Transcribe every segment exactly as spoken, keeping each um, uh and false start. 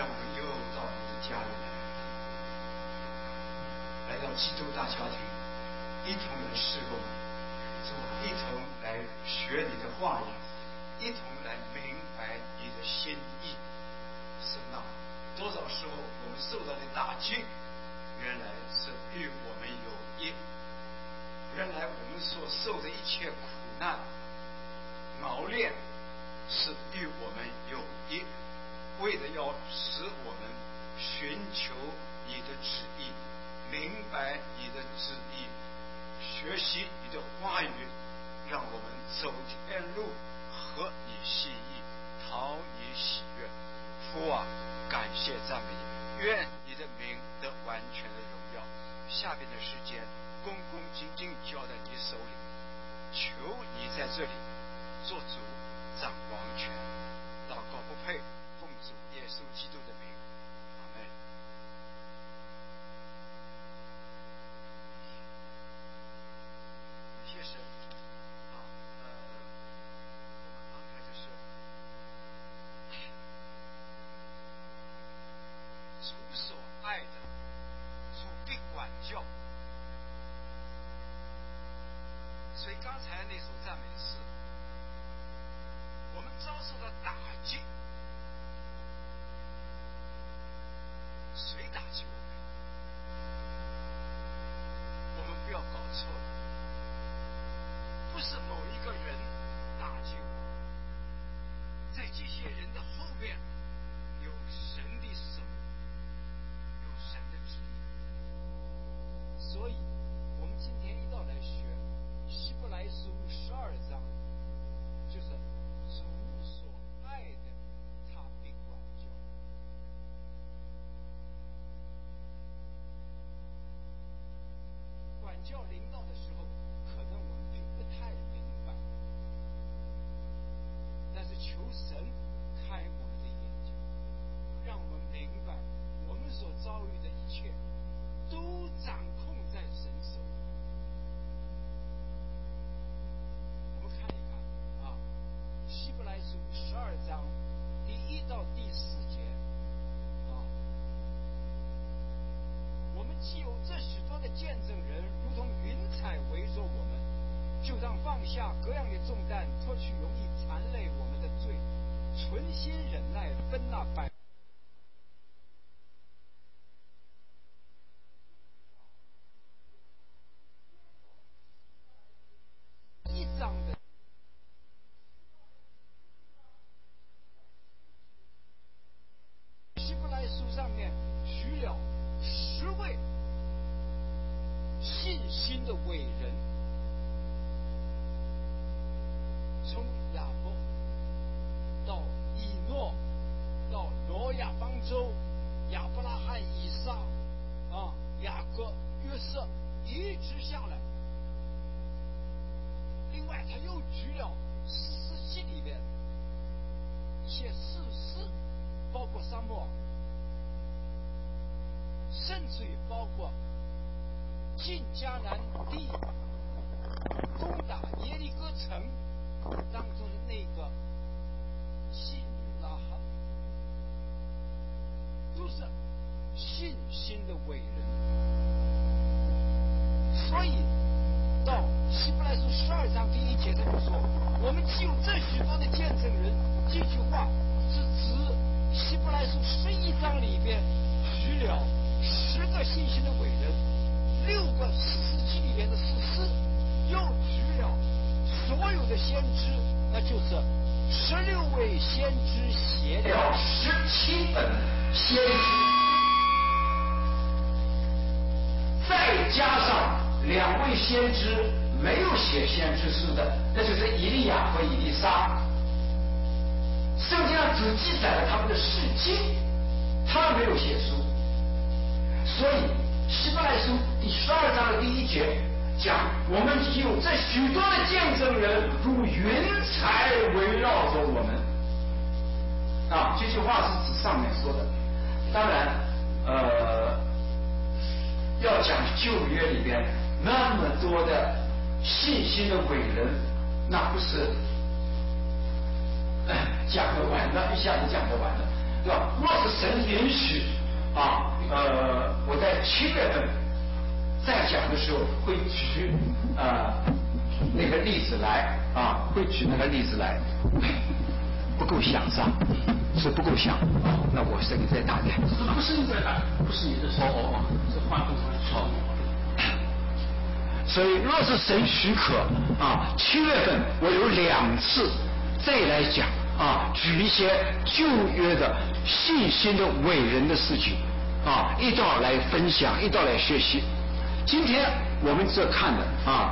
我们又到你的家里来，来到基督大家庭，一同来侍奉你，一同来学你的话语，一同来明白你的心意。神啊，多少时候我们受到的打击，原来是与我们有益。原来我们所受的一切苦难、熬炼，是与我们有益，为了要使我们寻求你的旨意，明白你的旨意，学习你的话语，让我们走天路，合你心意，讨你喜悦。父啊，感谢赞美你，愿你的名得完全的荣耀。下边的时间恭恭敬敬交在你手里，求你在这里做主掌王权。祷告不配，奉主耶稣基督的名，阿门。谢神啊，呃，我们刚才就是主所爱的，主必管教。所以刚才那首赞美诗，我们遭受到打击，谁打击我们？我们不要搞错了，不是某一个人打击我，在这些人的后面有神的手，有神的旨意。所以我们今天一道来学希伯来书十二章，就是主所爱的，他必管教。管教临到的时候，可能我们并不太明白，但是求神开我们的眼睛，让我们明白我们所遭遇的一切都掌控在神手里。我们看一看啊，希伯来书十二章第一到第四节啊，我们既有这许多的见证人，如同云彩围着我们，就当放下各样的重担，脱去容易缠累我们的罪，存心忍耐，分那百一章的希伯来书上面举了十位信心的伟人，从亚伯到以诺，到挪亚方舟，亚伯拉罕、以撒啊、雅各、约瑟，一直下来。另外，他又举了士师记里面一些士师，包括撒母耳，甚至于包括进迦南地、攻打耶利哥城当中的那个妓女拉哈，都是信心的伟人。所以到希伯来书十二章第一节他就说，我们既有这许多的见证人，这句话是指希伯来书十一章里边举了十个信心的伟人，六个士师记里面的士师，又举了所有的先知，那就是十六位先知写了十七本先知，再加上两位先知没有写先知书的，那就是以利亚和以利沙。圣经上只记载了他们的事迹，他们没有写书。所以希伯来书第十二章的第一节讲，我们既有这许多的见证人，如云彩围绕着我们。啊，这句话是指上面说的。当然，呃，要讲旧约里边那么多的信心的伟人，那不是、呃、讲得完了，一下子讲得完了，对吧？若是神允许啊，呃，我在七月份再讲的时候会举呃那个例子来啊，会举那个例子来，不够详是吧？是不够详。那我声音再大点。 不是你在打，不是你的声。 哦哦哦， 是话筒上说。 所以，若是神许可啊，七月份我有两次再来讲啊，举一些旧约的信心的伟人的事情啊，一道来分享，一道来学习。今天我们这看的啊，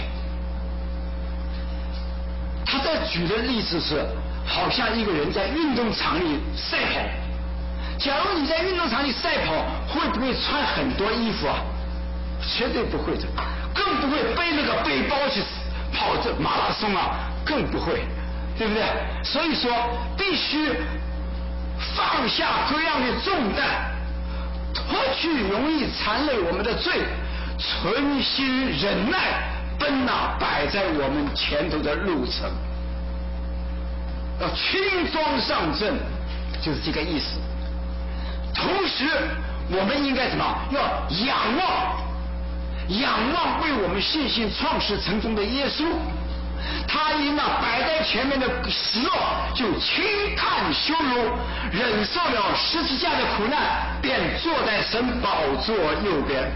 他在举的例子是，好像一个人在运动场里赛跑。假如你在运动场里赛跑，会不会穿很多衣服啊？绝对不会的，更不会背那个背包去跑这马拉松啊，更不会，对不对？所以说，必须放下各样的重担，脱去容易缠累我们的罪，存心忍耐，奔那摆在我们前头的路程。要轻装上阵，就是这个意思。同时，我们应该什么？要仰望。仰望为我们信心创始成终的耶稣，他因那摆在前面的喜乐，就轻看羞辱，忍受了十字架的苦难，便坐在神宝座右边。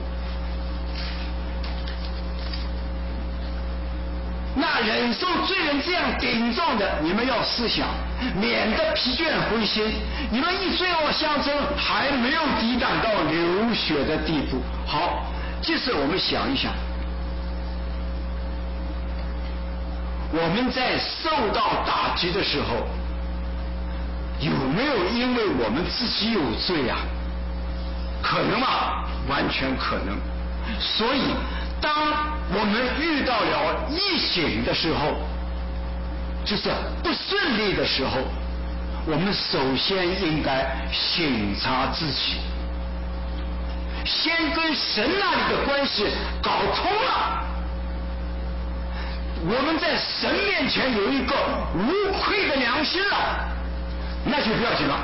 那忍受罪人这样顶撞的，你们要思想，免得疲倦灰心。你们一罪恶相争，还没有抵挡到流血的地步。好。即使我们想一想，我们在受到打击的时候，有没有因为我们自己有罪啊？可能吗？完全可能。所以，当我们遇到了逆境的时候，就是不顺利的时候，我们首先应该省察自己。先跟神那里的关系搞通了，我们在神面前有一个无愧的良心了，那就不要紧了。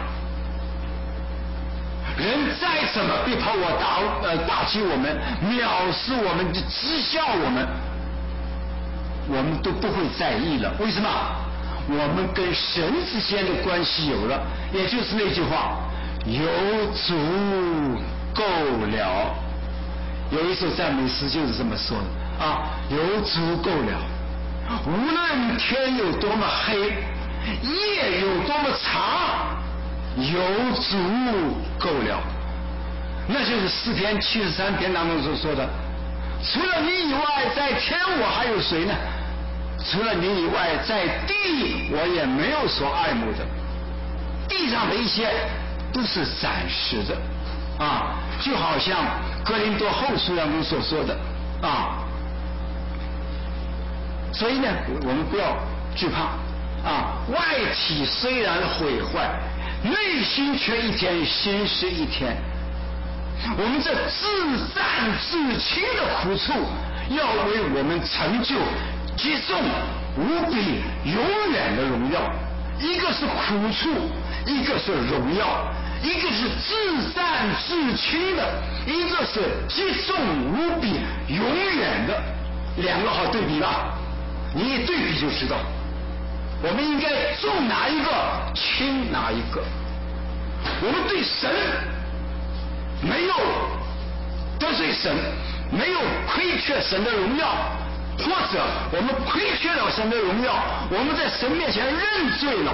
人再怎么逼迫我打呃打击我们，藐视我们，讥笑我们，我们都不会在意了。为什么？我们跟神之间的关系有了，也就是那句话，有主够了。有一首赞美诗就是这么说的啊，有足够了。无论天有多么黑，夜有多么长，有足够了。那就是诗篇七十三篇当中所说的，除了你以外，在天我还有谁呢？除了你以外，在地我也没有所爱慕的。地上的一切都是暂时的啊，就好像哥林多后书当中所说的啊，所以呢，我们不要惧怕啊。外体虽然毁坏，内心却一天新是一天。我们这自战自清的苦处，要为我们成就极重无比永远的荣耀。一个是苦处，一个是荣耀。一个是自战自清的，一个是极重无比永远的，两个好对比吧？你一对比就知道，我们应该重哪一个，轻哪一个。我们对神没有得罪神，没有亏缺神的荣耀，或者我们亏缺了神的荣耀，我们在神面前认罪了。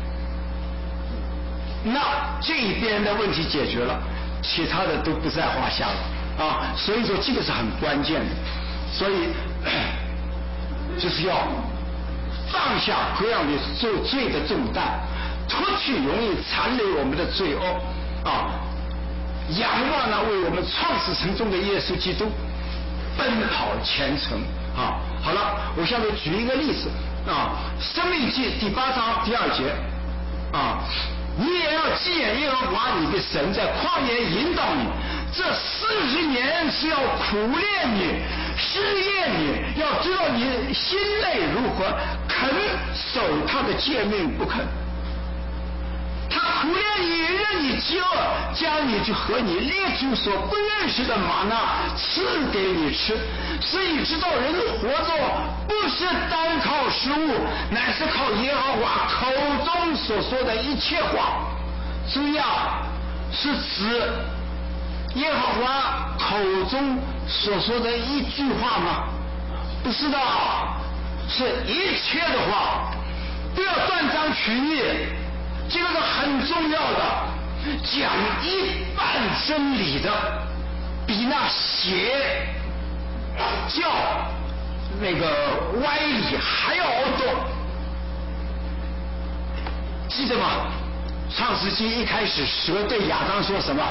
那这一边的问题解决了，其他的都不在话下了啊！所以说这个是很关键的，所以就是要放下各样的罪罪的重担，脱去容易缠累我们的罪恶啊！仰望那为我们创始成终的耶稣基督，奔跑前程啊！好了，我下面举一个例子啊，《申命记》第八章第二节啊。你也要纪念耶和华你的神在旷野引导你，这四十年是要苦练你、试验你，要知道你心内如何，肯守他的诫命不肯。他苦练你，任你饥饿，将你就和你列祖所不认识的玛纳赐给你吃，所以知道人活着不是单靠食物，乃是靠耶和华口中所说的一切话。注意啊，是指耶和华口中所说的一句话吗？不是的，是一切的话，不要断章取义，这个是很重要的。讲一半真理的，比那邪教那个歪理还要多。记得吗？创世纪一开始，蛇对亚当说什么？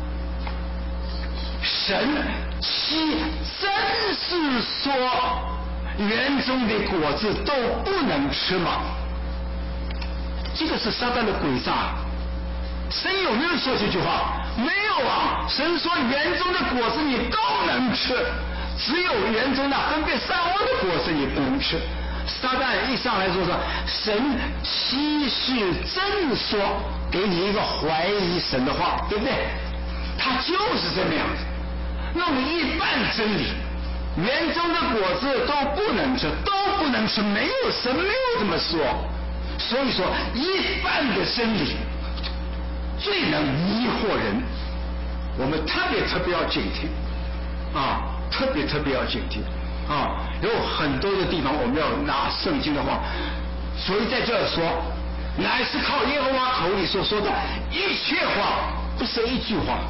神岂真是说园中的果子都不能吃吗？这个是撒旦的诡诈。神有没有说这句话？没有啊！神说园中的果子你都能吃，只有园中那分别善恶的果子你不能吃。撒旦一上来说说神岂是真说，给你一个怀疑神的话，对不对？他就是这么样子，弄一半真理，园中的果子都不能吃，都不能吃，没有神没有这么说。所以说一半的真理最能迷惑人，我们特别特别要警惕啊，特别特别要警惕啊！有很多的地方我们要拿圣经的话，所以在这儿说，乃是靠耶和华口里所说的一切话，不是一句话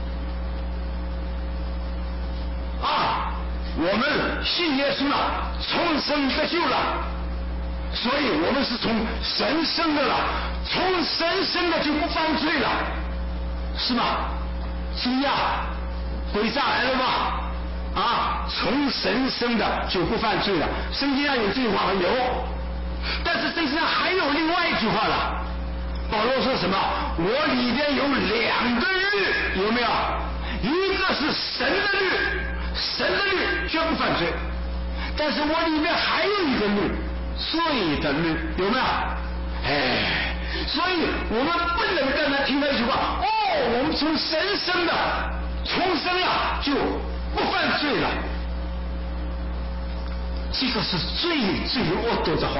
啊！我们信耶稣了，重生得救了，所以我们是从神生的了，从神生的就不犯罪了，是吗？注意啊，诡诈来了吗？啊，从神生的就不犯罪了。圣经上有这句话有，但是圣经上还有另外一句话了。保罗说什么？我里边有两个律，有没有？一个是神的律，神的律绝不犯罪，但是我里面还有一个律，罪的律，有没有？哎，所以我们不能刚才听到一句话，哦，我们从神生的重生了就不犯罪了，这个是最最恶毒的话。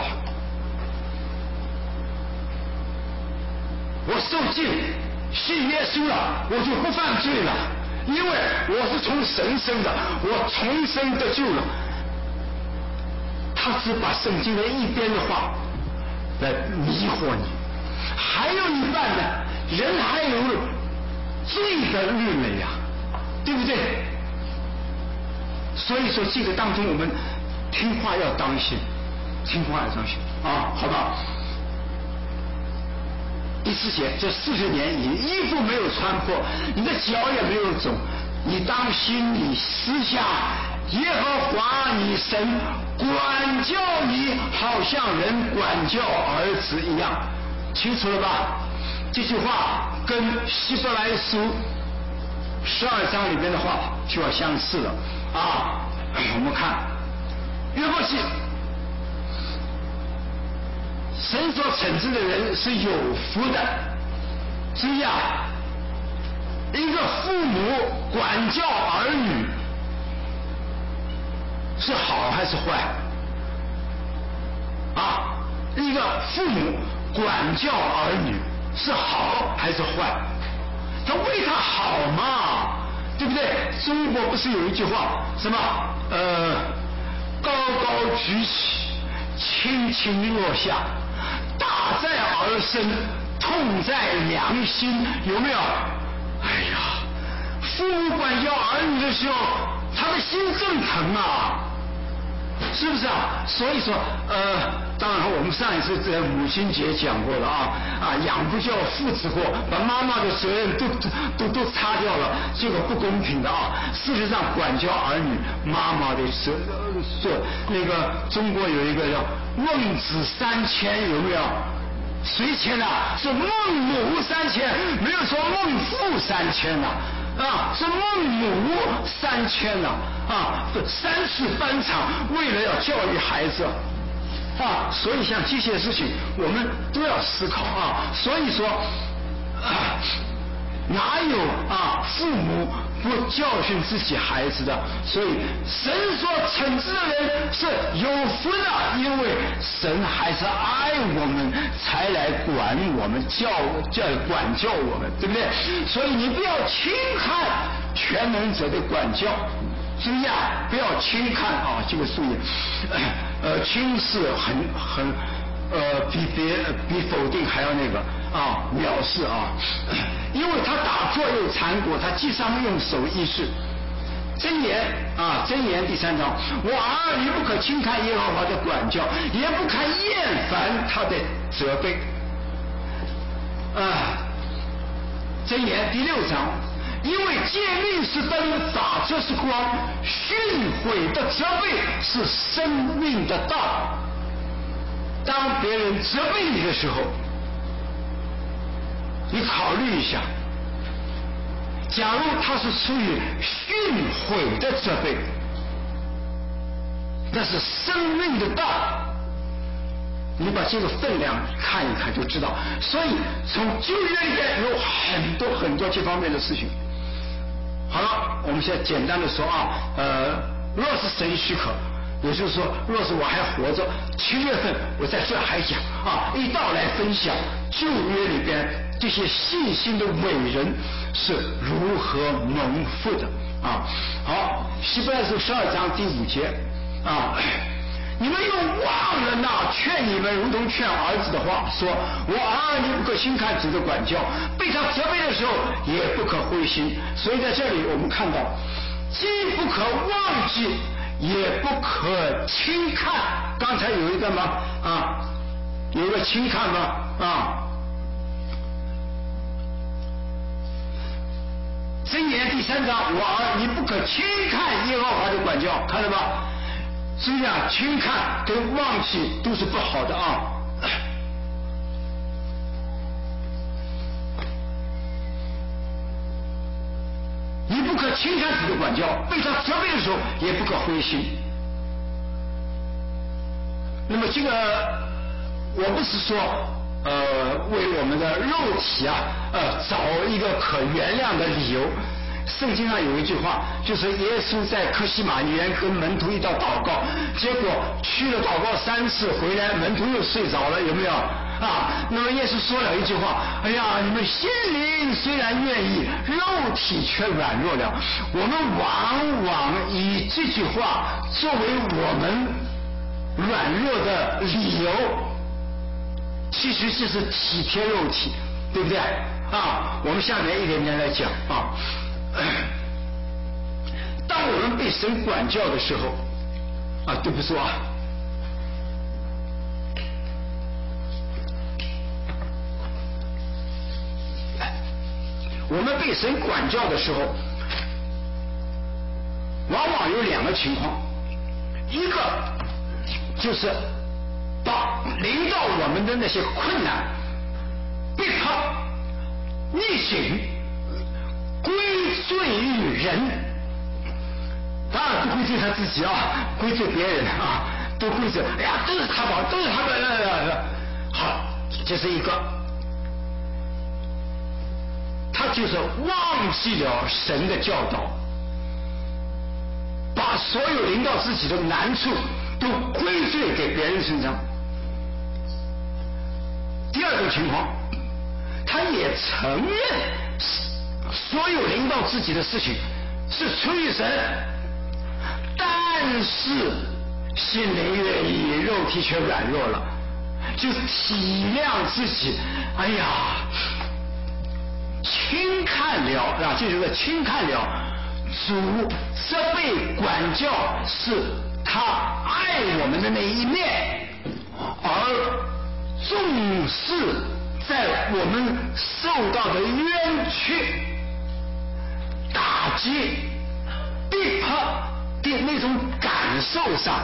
我受尽信耶稣了，我就不犯罪了，因为我是从神生的，我重生得救了。他只把圣经的一边的话来迷惑你，还有一半呢，人还有罪的律了呀，对不对？所以说这个当中我们听话要当心，听话要当心啊，好不好？第四节，这四十年你衣服没有穿破，你的脚也没有肿，你当心你私下耶和华你神管教你，好像人管教儿子一样，清楚了吧？这句话跟希伯来书十二章里面的话就要相似了啊！我们看约伯记，神所惩治的人是有福的。注意啊，一个父母管教儿女是好还是坏啊？一个父母管教儿女是好还是坏？他为他好嘛，对不对？中国不是有一句话什么呃高高举起，轻轻落下，大在儿身，痛在娘心，有没有？哎呀，父母管教儿女的时候，他的心正疼啊，是不是啊？所以说，呃，当然我们上一次在母亲节讲过了啊啊，养不教父之过，把妈妈的责任都都都擦掉了，这个不公平的啊。事实上，管教儿女，妈妈的责是那个中国有一个叫孟子三迁，有没有？谁迁啊？是孟母三迁，没有说孟父三迁呐。啊，是孟母三迁了啊，三次翻场，为了要教育孩子啊，所以像这些事情我们都要思考啊。所以说，啊、 哪有啊父母不教训自己孩子的？所以神所惩治的人是有福的，因为神还是爱我们才来管我们，教教管教我们，对不对？所以你不要轻看全能者的管教，注意啊，不要轻看啊，这个术语，呃，轻视很很。呃，比别比否定还要那个啊，藐视啊，因为他打坐又缠果，他既伤用手亦是。箴言啊，箴言第三章，我儿你不可轻看耶和华的管教，也不可厌烦他的责备。啊，箴言第六章，因为诫命是灯，法则是光，训诲的责备是生命的道。当别人责备你的时候，你考虑一下，假如他是出于训诲的责备，那是生命的道，你把这个分量看一看就知道。所以从旧约里面有很多很多这方面的事情。好了，我们现在简单的说啊，呃，若是神许可，也就是说，若是我还活着，七月份我在这还讲啊，一道来分享旧约里边这些信心的伟人是如何蒙福的啊。好，希伯来书十二章第五节啊，你们又忘了那劝你们如同劝儿子的话，说我儿你不可轻看主的管教，被他责备的时候也不可灰心。所以在这里我们看到，既不可忘记，也不可轻看。刚才有一个吗？啊，有一个轻看吗？啊，箴言第三章，我儿你不可轻看耶和华的管教，看了吧？所以啊，轻看跟忘记都是不好的啊。你不可轻看主的管教，被他责备的时候也不可灰心。那么这个我不是说呃为我们的肉体啊呃找一个可原谅的理由。圣经上有一句话，就是耶稣在客西马尼园跟门徒一道祷告，结果去了祷告三次，回来门徒又睡着了，有没有啊？那么耶稣说了一句话，哎呀，你们心灵虽然愿意，肉体却软弱了。我们往往以这句话作为我们软弱的理由，其实这是体贴肉体，对不对啊？我们下面一点点来讲啊。当我们被神管教的时候啊，对不住啊，我们被神管教的时候，往往有两个情况，一个就是把临到我们的那些困难、逼迫、逆境归罪于人，当然不归罪他自己啊，归罪别人啊，都归罪，哎呀，都是他吧，都是他的。好，这是一个，他就是忘记了神的教导，把所有临到自己的难处都归罪给别人身上。第二种情况，他也承认所有临到自己的事情是出于神，但是心灵愿意，肉体却软弱了，就体谅自己，哎呀，轻看了啊，这就是轻看了主责备管教是他爱我们的那一面，而重视在我们受到的冤屈、打击、逼迫的那种感受上，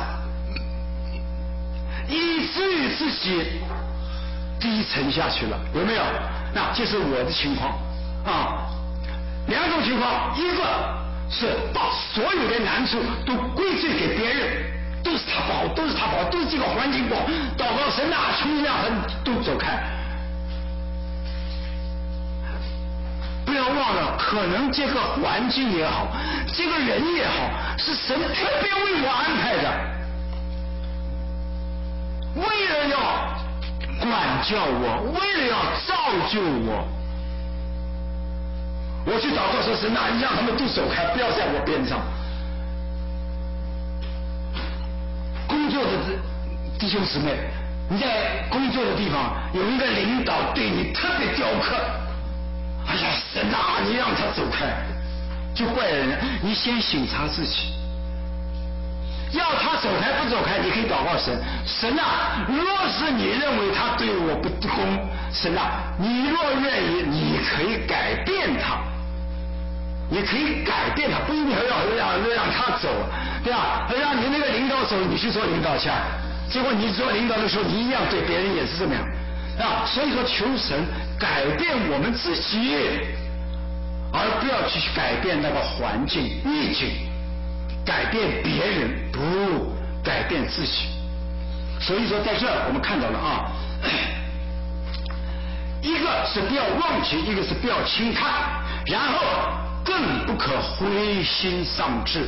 以至于自己低沉下去了，有没有？那这是我的情况啊。两种情况，一个是把所有的难处都归罪给别人，都是他不好，都是他不好，都是这个环境不好，祷告神啊，求你让他都走开。不要忘忘了，可能这个环境也好，这个人也好，是神特别为我安排的，为了要管教我，为了要造就我。我去祷告说神啊，你让他们都走开，不要在我边上。工作的弟兄姊妹，你在工作的地方有一个领导对你特别刁刻，哎呀，神啊，你让他走开，就怪人。你先省察自己，要他走开不走开，你可以祷告神，神啊，若是你认为他对我不公，神啊，你若愿意，你可以改变他，你可以改变他，不一定要让让他走，对吧？让你那个领导走，你去做领导去，结果你做领导的时候，你一样对别人也是这么样啊。所以说，求神改变我们自己，而不要去改变那个环境逆境，改变别人，不改变自己。所以说，在这儿我们看到了啊，一个是不要忘记，一个是不要轻看，然后更不可灰心丧志，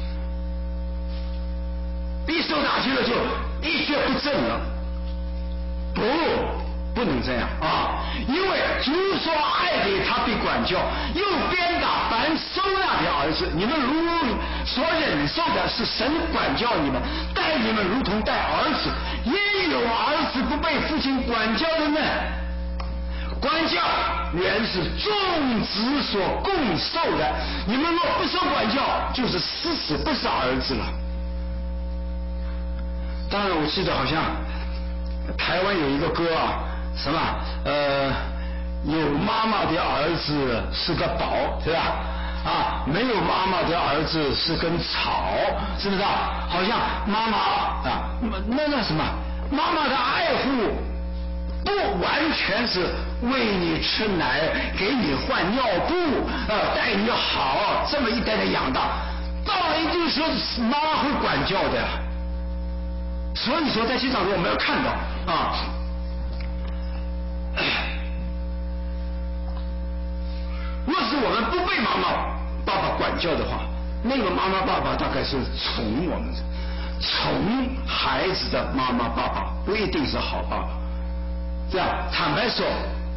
一受打击了就一蹶不振了，不，不能这样啊！因为主说爱给他必管教，又鞭打凡收纳的儿子。你们如所忍受的是神管教你们，待你们如同待儿子。也有儿子不被父亲管教的呢。管教原是众子所共受的，你们若不受管教，就是死死不是儿子了。当然，我记得好像台湾有一个歌啊，什么呃，有妈妈的儿子是个宝，对吧？啊，没有妈妈的儿子是根草，是不是啊？好像妈妈啊，那那什么，妈妈的爱护不完全是喂你吃奶，给你换尿布，呃，待你好，这么一代代养大，到了一定时候，妈妈会管教的。所以说，在经常中我们要看到啊，若是我们不被妈妈爸爸管教的话，那个妈妈爸爸大概是宠我们的，宠孩子的妈妈爸爸不一定是好爸爸。这样坦白说，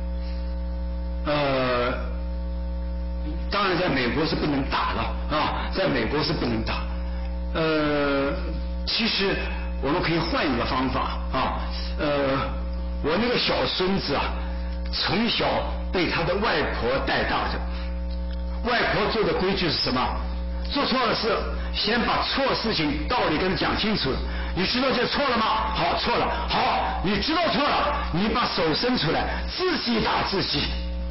呃，当然在美国是不能打了啊，在美国是不能打。呃，其实我们可以换一个方法啊，呃，我那个小孙子啊，从小被他的外婆带大的。外婆做的规矩是什么？做错了事，先把错事情道理跟他讲清楚了。你知道这错了吗？好，错了。好，你知道错了，你把手伸出来，自己打自己。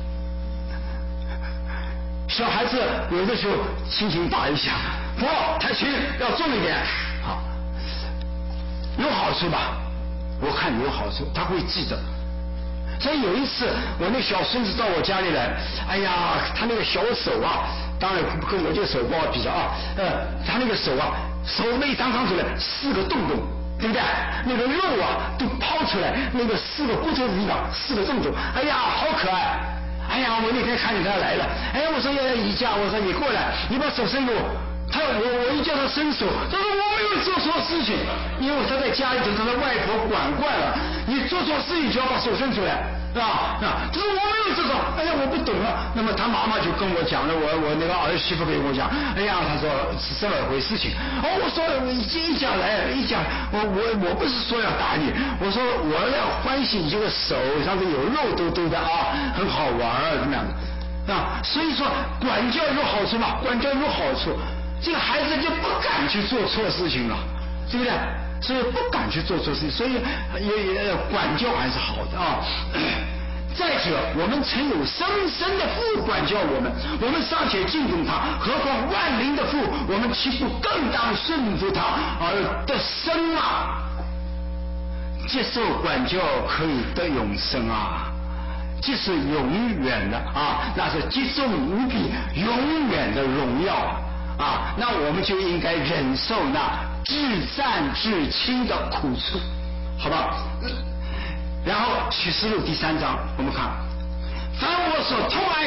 小孩子有的时候轻轻打一下，不，太轻，要重一点。好，有好处吧？我看有好处，他会记得。所以有一次，我那小孙子到我家里来，哎呀，他那个小手啊，当然跟我这个手不好比较啊，呃，他那个手啊，手那一张张出来四个洞洞，对不对？那个肉啊都抛出来，那个四个骨头的地方四个洞洞，哎呀，好可爱！哎呀，我那天看见他来了，哎，我说要宜家，我说你过来，你把手伸给我。他我我一叫他伸手，他说我没有做错事情，因为他在家里头，他的外婆管惯了，你做错事情就要把手伸出来，是吧？啊，他说我没有这种，哎呀，我不懂了。那么他妈妈就跟我讲了，我我那个儿媳妇跟我讲，哎呀，他说是这么回事情。哦，我说一一讲来一讲，我我我不是说要打你，我说我要欢喜你这个手上头有肉嘟嘟的啊，很好玩怎么样的啊？所以说管教有好处嘛，管教有好处。这个孩子就不敢去做错事情了，对不对？所以不敢去做错事情，所以也也管教还是好的啊。再者，我们曾有生身的父管教我们，我们尚且敬重他，何况万灵的父，我们岂不更当顺服他而得生啊？接受管教可以得永生啊！这是永远的啊，那是极重无比、永远的荣耀啊！啊，那我们就应该忍受那至善至轻的苦处，好吧？然后启示录第三章，我们看，凡我所痛爱的，我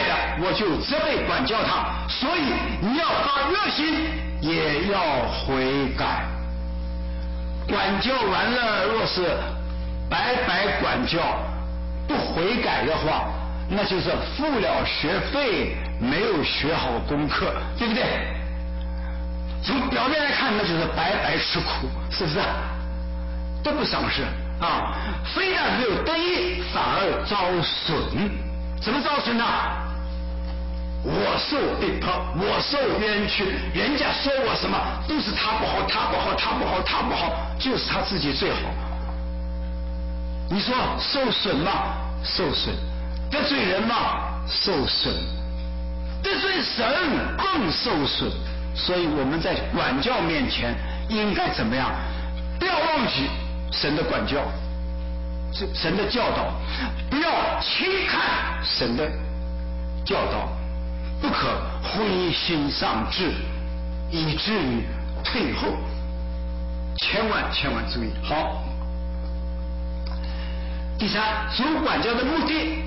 我就责备管教他，所以你要发热心，也要悔改。管教完了，若是白白管教，不悔改的话，那就是付了学费，没有学好功课，对不对？从表面来看，那就是白白吃苦，是不是？都不赏识啊！非但没有得益，反而遭损。怎么遭损呢？我受逼迫，我受冤屈，人家说我什么都是他不好，他不好，他不好，他不好，就是他自己最好。你说受损吗？受损。得罪人吗？受损。得罪神更受损。所以我们在管教面前应该怎么样？不要忘记神的管教，神的教导，不要轻看神的教导，不可灰心丧志，以至于退后。千万千万注意。好，第三，主管教的目的，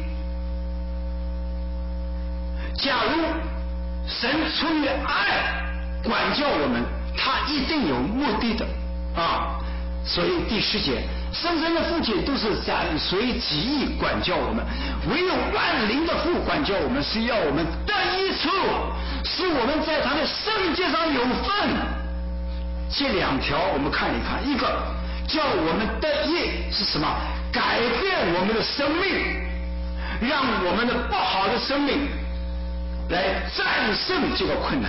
假如神出于爱管教我们，他一定有目的的啊。所以第十节，生生的父亲都是斩随己意管教我们，唯有万灵的父管教我们，是要我们得益处，使我们在他的圣洁上有份。这两条我们看一看，一个叫我们得益是什么？改变我们的生命，让我们的不好的生命来战胜这个困难。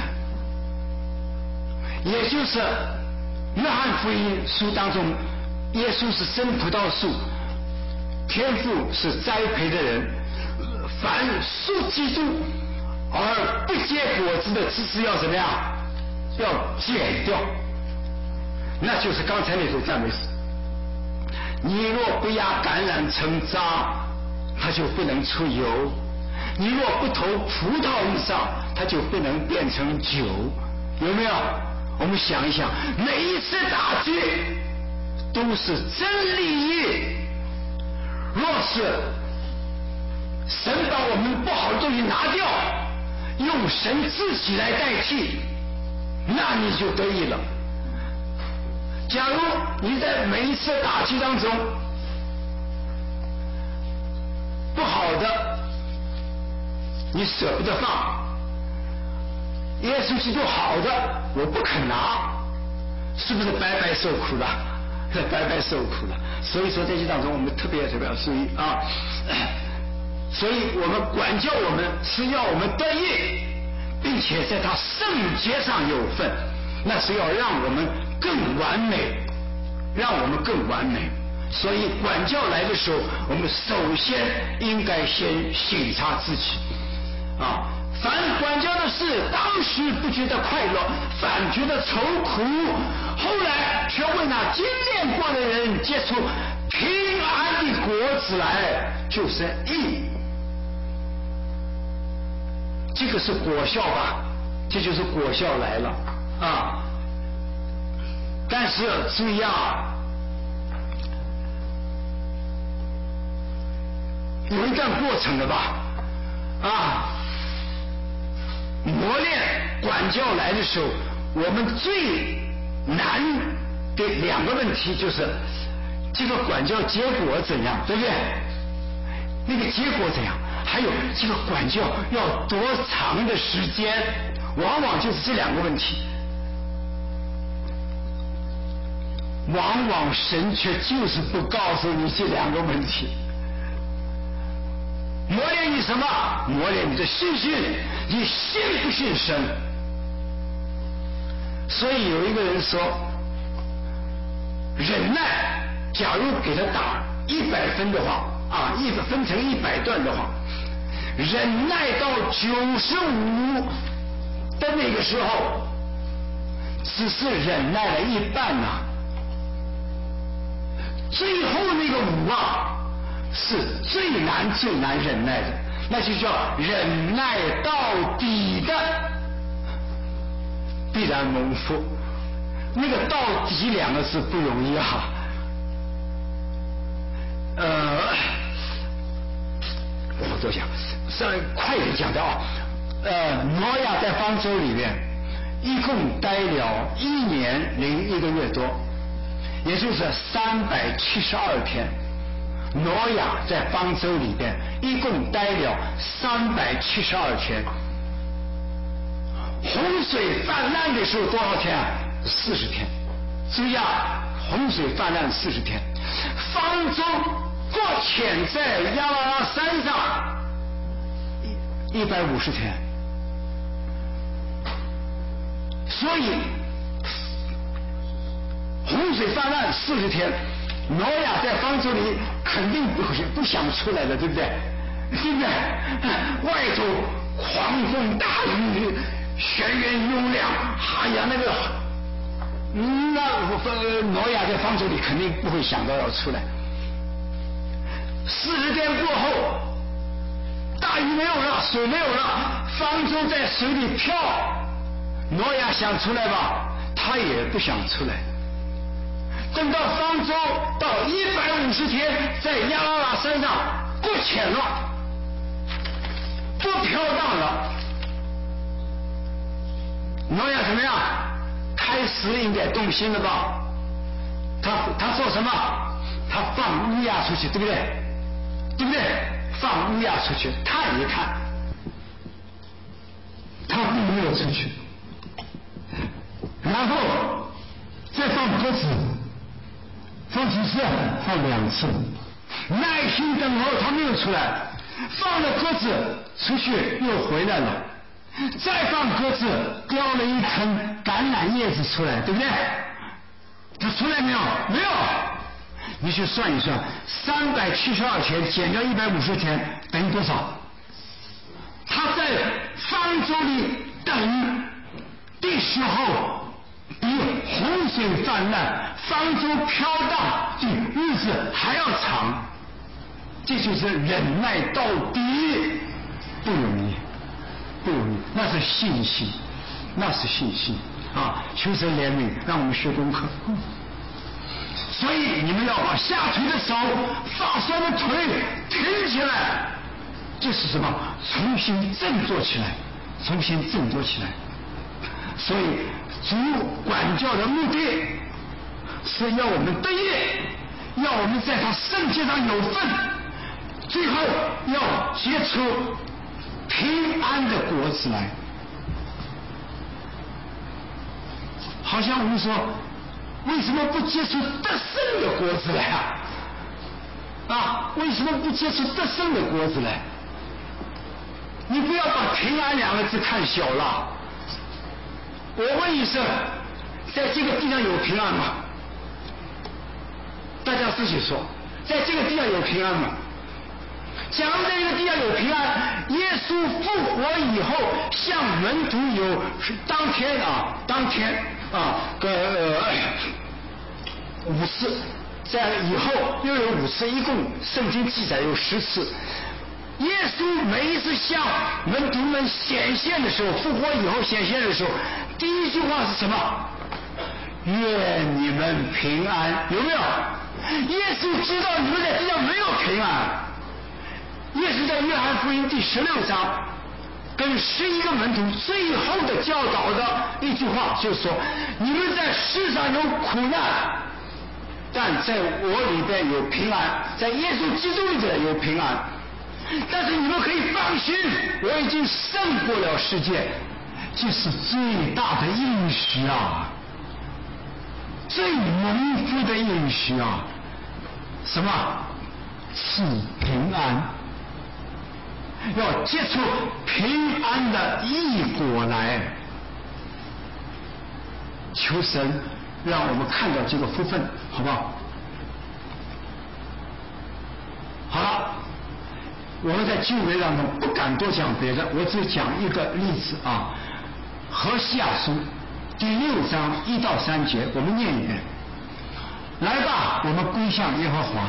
也就是约翰福音书当中，耶稣是真葡萄树，天父是栽培的人，凡属基督而不结果子的枝子要怎么样？要剪掉。那就是刚才那首赞美诗，你若不压橄榄成渣，它就不能出油；你若不投葡萄衣上，它就不能变成酒。有没有？我们想一想，每一次打击都是真利益。若是神把我们不好的东西拿掉，用神自己来代替，那你就得益了。假如你在每一次打击当中不好的你舍不得放，耶稣基督好的我不肯拿，是不是白白受苦了？白白受苦了。所以说在这当中我们特别特别要注意啊。所以我们管教我们是要我们得益，并且在他圣洁上有份，那是要让我们更完美，让我们更完美。所以管教来的时候，我们首先应该先省察自己啊。凡管教的事，当时不觉得快乐，反觉得愁苦，后来却为那经验过的人结出平安的果子来，就是义。这个是果效吧？这就是果效来了啊！但是注意啊，有一段过程的吧？啊！磨练管教来的时候，我们最难的两个问题就是这个管教结果怎样，对不对？那个结果怎样？还有这个管教要多长的时间？往往就是这两个问题。往往神却就是不告诉你这两个问题。磨练你什么？磨练你的信心，你信不信神？所以有一个人说，忍耐，假如给他打一百分的话啊，一分成一百段的话，忍耐到九十五的那个时候，只是忍耐了一半呐、啊，最后那个五啊。是最难最难忍耐的，那就叫忍耐到底的必然蒙福。那个到底两个字不容易啊。呃，我多讲，稍微快一点讲的啊。 呃，挪亚在方舟里面一共待了一年零一个月多，也就是三百七十二天。挪亚在方舟里边一共待了三百七十二天。洪水泛滥的时候多少天啊？四十天。注意啊，洪水泛滥四十天。方舟搁浅在亚拉拉山上一一百五十天。所以洪水泛滥四十天，挪亚在方舟里肯定不不想出来的，对不对？对不对？外头狂风大雨，泉源涌量，哎呀，那个，那呃，挪亚在方舟里肯定不会想到要出来。四十天过后，大雨没有了，水没有了，方舟在水里漂。挪亚想出来吧，他也不想出来。等到方舟到一百五十天，在亚拉拉山上搁浅了，不飘荡了。挪亚怎么样？开始应该动心了吧？他他做什么？他放乌鸦出去，对不对？对不对？放乌鸦出去看一看，他并没有出去。然后再放鸽子，放几次？放两次。耐心等候，他没有出来。放了鸽子出去又回来了，再放鸽子叼了一坑橄榄叶子出来，对不对？他出来没有？没有。你去算一算，三百七十二天减掉一百五十天等于多少？他在方舟里等的时候比洪水泛滥、方舟飘荡的日子还要长，这就是忍耐到底，不容易，不容易，那是信心，那是信心啊！求神怜悯，让我们学功课。所以你们要把下垂的手、发酸的腿挺起来，这是什么？重新振作起来，重新振作起来。所以主管教的目的是要我们得业，要我们在他圣洁上有份，最后要结出平安的果子来。好像我们说，为什么不结出得胜的果子来啊？啊，为什么不结出得胜的果子来？你不要把平安两个字看小了。我问一声，在这个地上有平安吗？大家自己说，在这个地上有平安吗？假如在这个地上有平安，耶稣复活以后向门徒有当天啊，当天啊，个、呃、五次，在以后又有五次，一共圣经记载有十次。耶稣每一次向门徒们显现的时候，复活以后显现的时候，第一句话是什么？愿你们平安，有没有？耶稣知道你们在地上没有平安。耶稣在约翰福音第十六章跟十一个门徒最后的教导的一句话就是说，你们在世上有苦难，但在我里边有平安，在耶稣基督里边有平安。但是你们可以放心，我已经胜过了世界，这是最大的应许啊，最蒙福的应许啊！什么？是平安，要结出平安的义果来。求神让我们看到这个福分，好不好？好了。我们在旧约当中不敢多讲别的，我只讲一个例子啊。何西阿书第六章一到三节，我们念一遍。来吧，我们归向耶和华。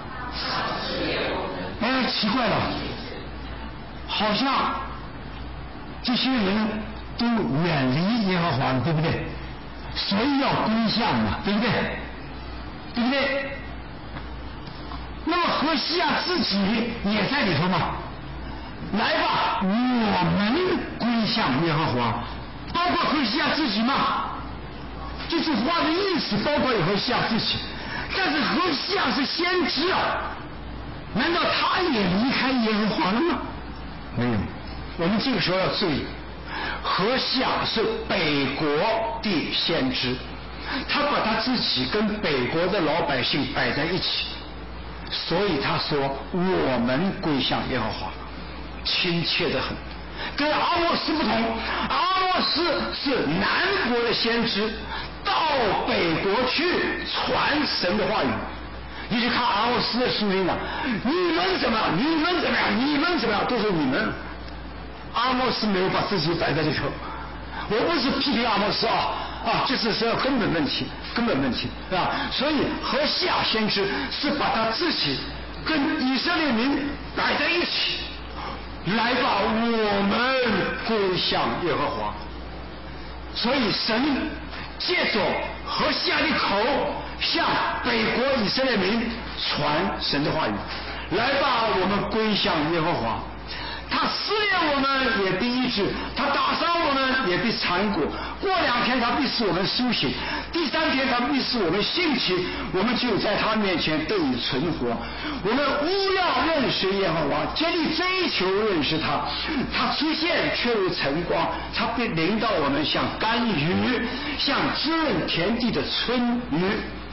哎，奇怪了，好像这些人都远离耶和华了，对不对？所以要归向嘛，对不对？对不对？那么何西阿自己也在里头嘛？来吧，我们归向耶和华，包括何西阿自己吗？这句话的意思包括何西阿自己，但是何西阿是先知啊，难道他也离开耶和华了吗？没有。我们这个时候要注意，何西阿是北国的先知，他把他自己跟北国的老百姓摆在一起，所以他说我们归向耶和华，亲切得很。跟阿莫斯不同，阿莫斯是南国的先知，到北国去传神的话语。你去看阿莫斯的书信啊，你们怎么样？你们怎么样？你们怎么样？都是你们。阿莫斯没有把自己摆在里头。我不是批评阿莫斯啊啊，这是说根本问题，根本问题啊。所以何西阿先知是把他自己跟以色列民摆在一起。来吧，我们归向耶和华。所以神借着何西阿的口向北国以色列民传神的话语。来吧，我们归向耶和华。他撕裂我们也必医治，他打伤我们也必缠裹。过两天他必使我们苏醒，第三天他必使我们兴起，我们就在他面前得以存活。我们务要认识耶和华，竭力追求认识他。他出现却如晨光，他必领导我们像甘雨，像滋润田地的春雨。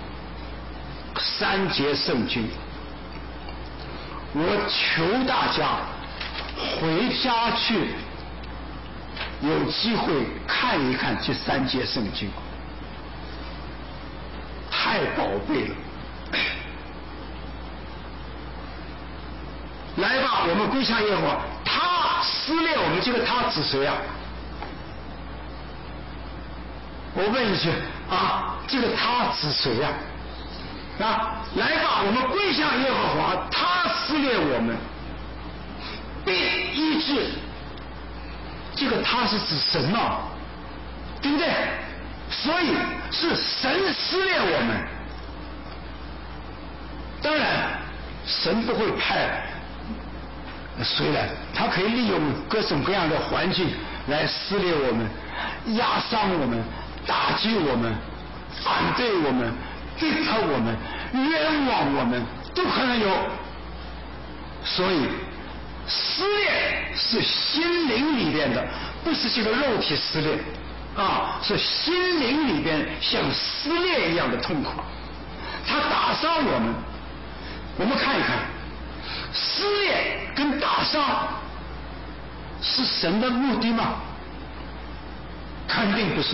三节圣经，我求大家回家去有机会看一看这三节圣经，太宝贝了。来吧，我们归向耶和华。他撕裂我们，这个他指谁啊？我问一句啊，这个他指谁啊？啊，来吧，我们归向耶和华，他撕裂我们必医治。这个他是指神嘛，对不对？所以是神撕裂我们。当然神不会派谁来，他可以利用各种各样的环境来撕裂我们，压伤我们，打击我们，反对我们，逼迫我们，冤枉我们，都可能有。所以撕裂是心灵里边的，不是这个肉体撕裂啊，是心灵里边像撕裂一样的痛苦。他打伤我们，我们看一看，撕裂跟打伤是神的目的吗？肯定不是，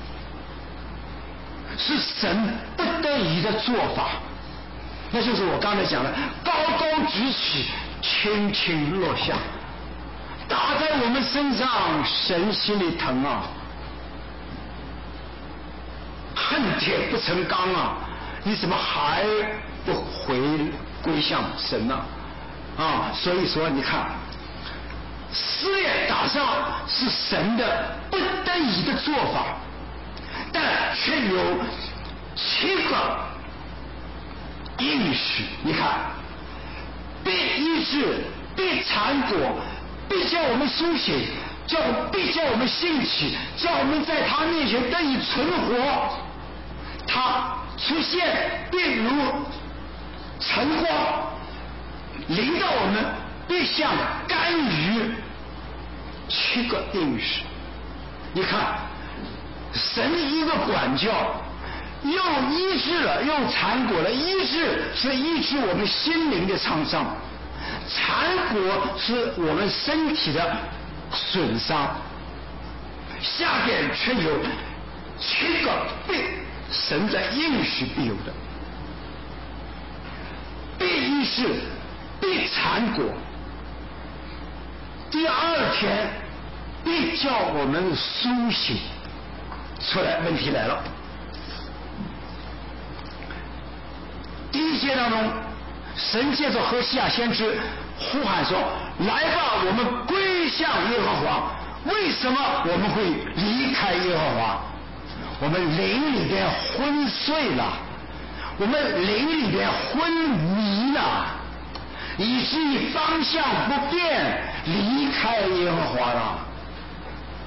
是神不得已的做法。那就是我刚才讲的，高高举起，轻轻落下，打在我们身上，神心里疼啊，恨铁不成钢啊，你怎么还不回归向神呢？啊，所以说你看，撕裂打伤是神的不得已的做法，但却有七个应许。你看，必医治，必缠裹，必叫我们苏醒，叫必叫我们兴起，叫我们在他面前得以存活。他出现必如晨光，临到我们必像甘雨。七个应许，你看神一个管教，又医治了，又缠裹了。医治是医治我们心灵的创伤，缠裹是我们身体的损伤。下边却有七个必神的应许必有的，必医治，必缠裹。第二天必叫我们苏醒。出来，问题来了。第一节当中，神借着何西阿先知呼喊说：“来吧，我们归向耶和华。”为什么我们会离开耶和华？我们灵里边昏睡了，我们灵里边昏迷了，以至于方向不变，离开耶和华了。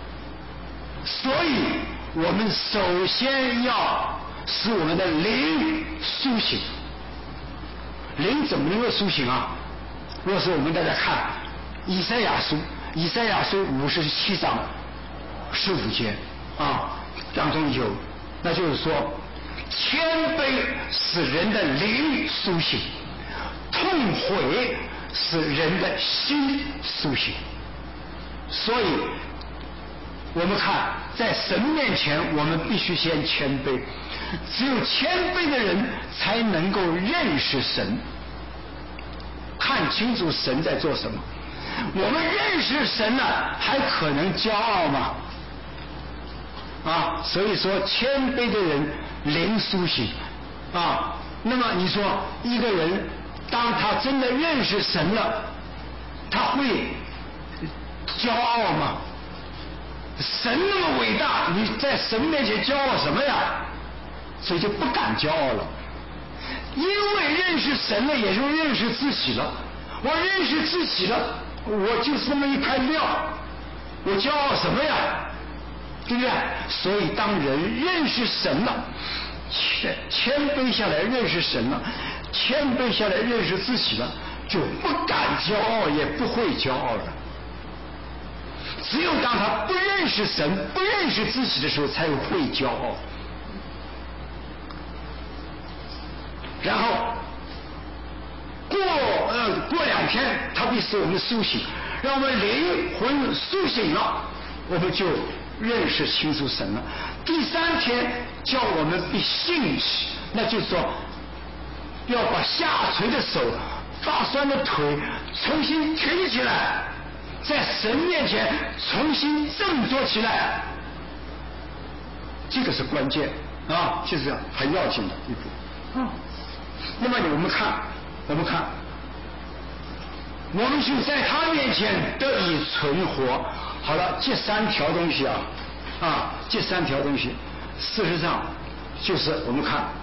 所以我们首先要使我们的灵苏醒。灵怎么能够苏醒啊？若是我们大家看以赛亚书，以赛亚书五十七章十五节啊，当中有，那就是说谦卑使人的灵苏醒，痛悔使人的心苏醒。所以我们看在神面前我们必须先谦卑，只有谦卑的人才能够认识神，看清楚神在做什么。我们认识神了还可能骄傲吗？啊，所以说谦卑的人灵苏醒啊。那么你说一个人当他真的认识神了，他会骄傲吗？神那么伟大，你在神面前骄傲什么呀？所以就不敢骄傲了。因为认识神了，也就认识自己了。我认识自己了，我就是那么一块料，我骄傲什么呀？对不对？所以当人认识神了，谦谦卑下来认识神了，谦卑下来认识自己了，就不敢骄傲，也不会骄傲了。只有当他不认识神、不认识自己的时候，才会骄傲。然后过呃过两天，他会使我们苏醒，让我们灵魂苏醒了，我们就认识清楚神了。第三天叫我们必兴起，那就是说要把下垂的手、发酸的腿重新挺起来，在神面前重新振作起来，这个是关键啊，就是很要紧的一步啊。那么我们看，我们看，我们就在他面前得以存活。好了，这三条东西啊，啊，这三条东西，事实上就是我们看，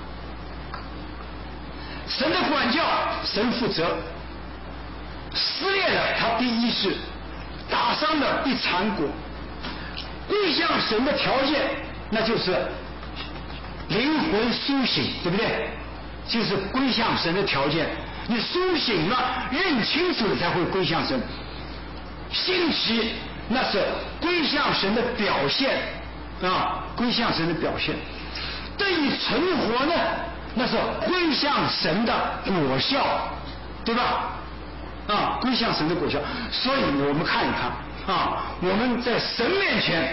神的管教，神负责。撕裂了，他必医治；打伤了，必缠裹。归向神的条件，那就是灵魂苏醒，对不对？就是归向神的条件。你苏醒了，认清楚了，才会归向神。兴起，那是归向神的表现啊，归向神的表现。得以存活呢，那是归向神的果效，对吧？啊，归向神的果效。所以我们看一看啊，我们在神面前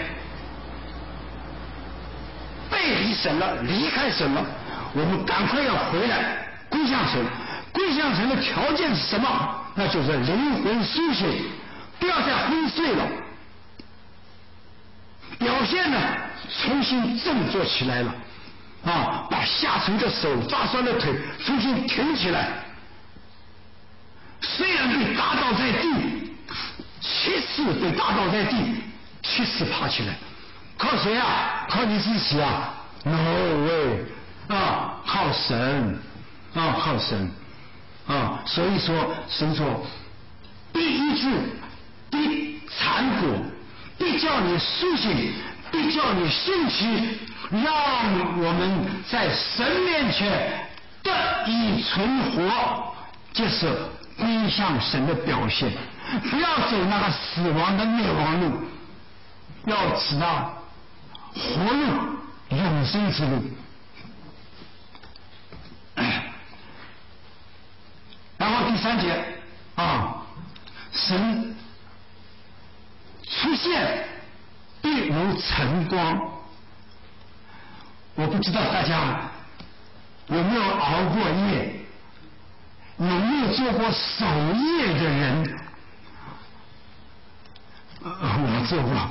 背离神了，离开神了，我们赶快要回来归向神。归向神的条件是什么？那就是灵魂苏醒，不要再昏睡了。表现呢，重新振作起来了啊，把下垂的手、发酸的腿重新挺起来。虽然被打倒在地，七次被打倒在地，七次爬起来，靠谁啊？靠你自己啊 ？No way 啊，靠神啊，靠神啊！所以说，神说必医治，必缠裹，必叫你苏醒，必叫你兴起，让我们在神面前得以存活，这是归向神的表现。不要走那个死亡的灭亡路，要走那活路、永生之路。然后第三节啊，神出现必如晨光。我不知道大家有没有熬过夜，有没有做过守夜的人？呃、我做过。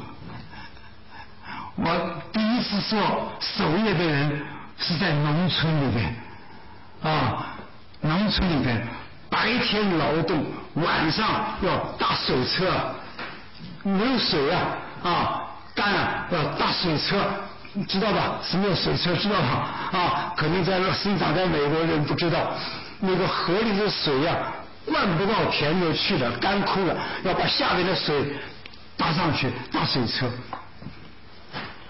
我第一次做守夜的人是在农村里边啊，农村里边白天劳动，晚上要搭手车，没有水啊啊，干啊要搭水车，知道吧？什么叫水车？知道吧？啊，可能在生长在美国人不知道，那个河里的水呀、啊，灌不到田里去了，干枯了，要把下面的水搭上去，搭水车。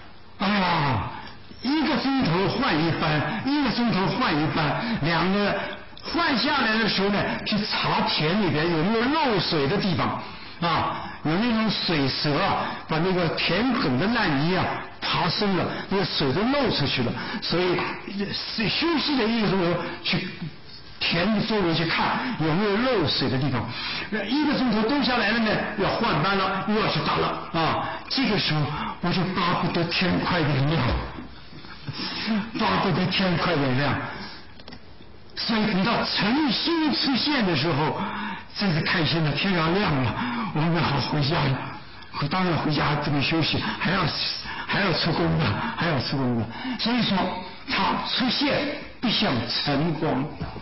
头换一班，一个钟头换一班，两个换下来的时候呢，去查田里边有没有漏水的地方啊，有那种水蛇啊，把那个田埂的烂泥啊爬深了，那个水都漏出去了，所以休息的一个钟头去田的周围去看有没有漏水的地方，一个钟头都下来了呢，要换班了，又要去打了啊！这个时候我就巴不得天快点亮，巴不得天快点亮。所以等到晨星出现的时候，真是开心了，天要亮了，我们好回家了。当然回家这个休息，还要还要出工的，还要出工的。所以说，它出现不像晨光。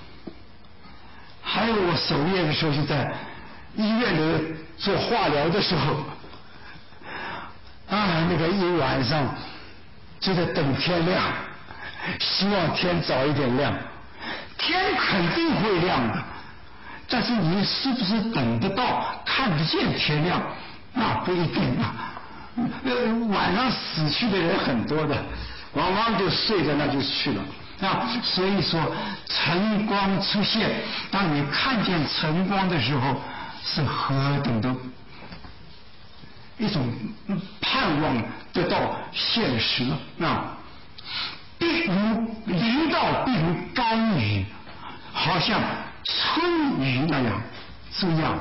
还有我守夜的时候，就在医院里做化疗的时候，啊，那个一晚上就在等天亮，希望天早一点亮。天肯定会亮的，但是你是不是等得到看得见天亮，那不一定啊。呃，晚上死去的人很多的，往往就睡在那就去了啊。所以说晨光出现，当你看见晨光的时候，是何等的一种盼望得到现实啊！必如临到，必如甘雨，好像春雨那样，这样，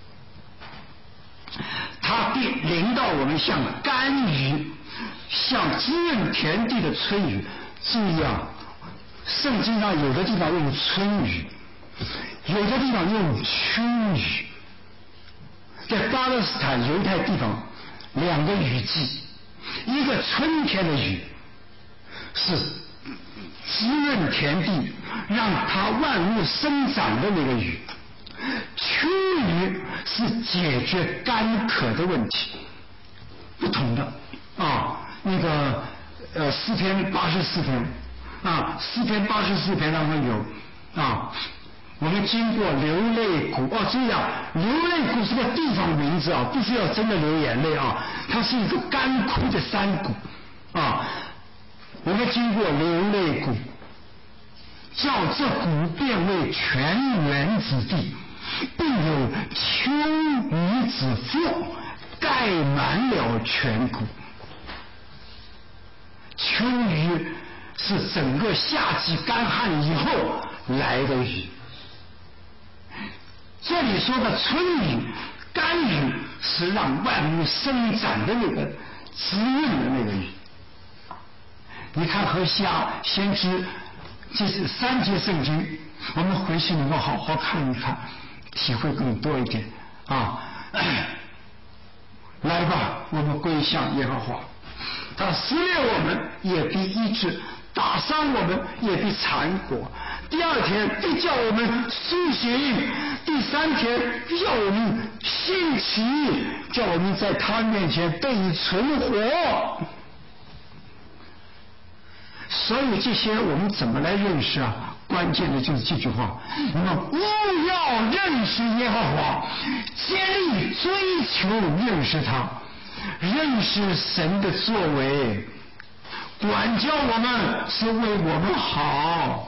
它必临到我们像甘雨，像滋润田地的春雨，这样。圣经上有的地方用春雨，有的地方用秋雨。在巴勒斯坦犹太地方，两个雨季，一个春天的雨是滋润田地，让它万物生长的那个雨，秋雨是解决干渴的问题，不同的啊。那个呃诗篇八十四篇啊，诗篇八十四篇当中有啊，我们经过流泪谷哦，这样流泪谷是个地方名字啊，不是要真的流眼泪啊，它是一个干枯的山谷啊。我们经过流泪谷，叫这谷变为泉源之地，并有秋雨之腹，盖满了全谷。秋雨是整个夏季干旱以后来的雨，这里说的春雨、甘雨是让万物生长的那个滋润的那个雨。你看何西阿先知这是三节圣经，我们回去能够好好看一看，体会更多一点啊！来吧，我们归向耶和华，他撕裂我们也必医治，打伤我们也必缠裹。第二天必叫我们苏醒，第三天叫我们兴起，叫我们在他面前得以存活。所以这些我们怎么来认识啊？关键的就是这句话：你们务要认识耶和华，竭力追求认识他，认识神的作为，管教我们是为我们好。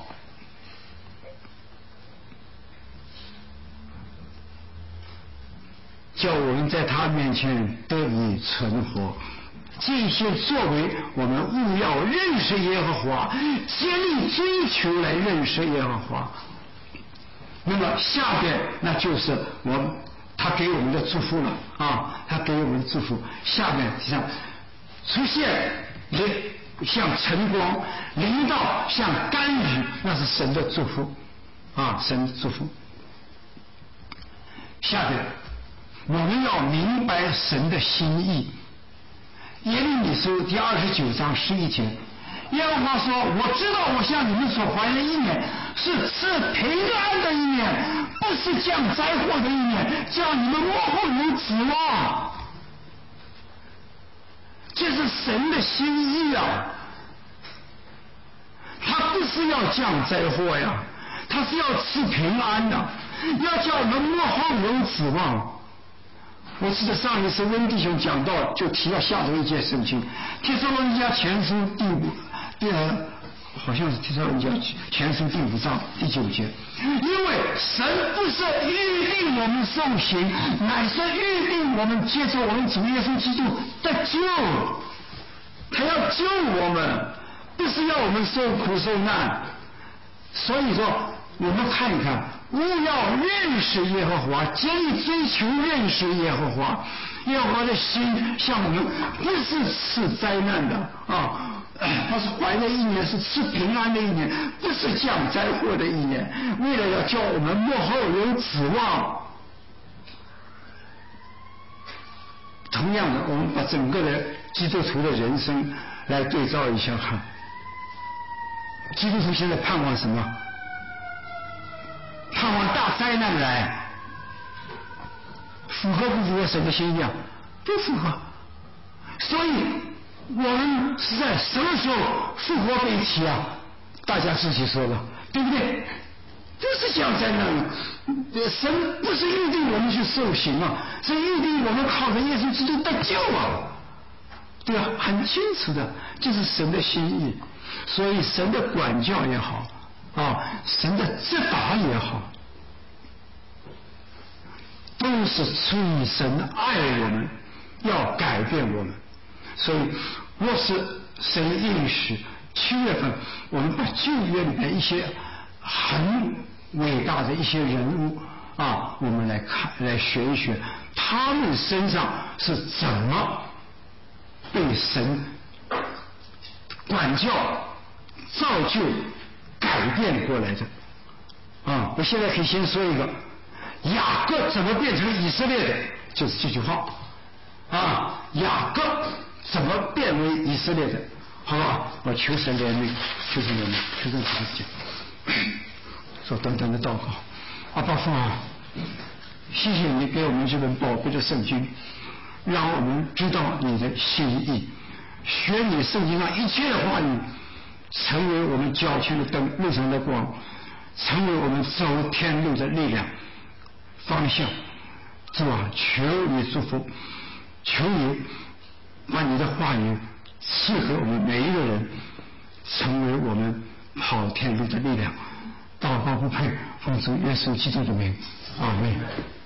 叫我们在他面前得以存活。这些作为我们务要认识耶和华，竭力追求来认识耶和华。那么下边那就是我们他给我们的祝福了啊，他给我们的祝福。下面像出现像晨光，临到像甘雨，那是神的祝福啊，神的祝福。下边我们要明白神的心意。耶利米书第二十九章十一节，耶和华说：“我知道我向你们所怀的意念是赐平安的意念，不是降灾祸的意念，叫你们幕后有指望。”这是神的心意啊！他不是要降灾祸呀，他是要赐平安的，要叫我们幕后有指望。我记得上一次温弟兄讲到，就提到下头一节圣经，帖撒罗尼迦前书第五第好像是提到人家前书第五章第九节，因为神不是预定我们受刑，乃是预定我们接受我们主耶稣基督的救，他要救我们，不是要我们受苦受难。所以说我们看一看，务要认识耶和华，竭力追求认识耶和华。耶和华的心向我们不是赐灾难的啊，他是怀的意念，是赐平安的意念，不是降灾祸的意念，为了要叫我们幕后有指望。同样的，我们把整个的基督徒的人生来对照一下看，基督徒现在盼望什么？盼望大灾难来，符合不符合神的心意啊？不符合。所以我们是在什么时候复活被提啊？大家自己说吧，对不对？就是降灾难，神不是预定我们去受刑啊，是预定我们靠着耶稣基督得救啊，对啊，很清楚的，就是神的心意。所以神的管教也好啊，神的责打也好，都是出于神爱我们，要改变我们。所以若是神应许七月份我们把旧约里面一些很伟大的一些人物啊，我们来看来学一学他们身上是怎么被神管教造就改变过来的啊！我现在可以先说一个，雅各怎么变成以色列的，就是这句话啊！雅各怎么变为以色列的？好吧，我求神怜悯，求神怜悯，求神慈悲，说短短的祷告。阿爸父啊，谢谢你给我们这本宝贵的圣经，让我们知道你的心意，学你圣经上一切的话语，成为我们脚前的灯，路上的光，成为我们走天路的力量方向。主啊，求你祝福，求你把你的话语赐给我们每一个人，成为我们跑天路的力量。祷告不配，奉主耶稣基督的名，阿门。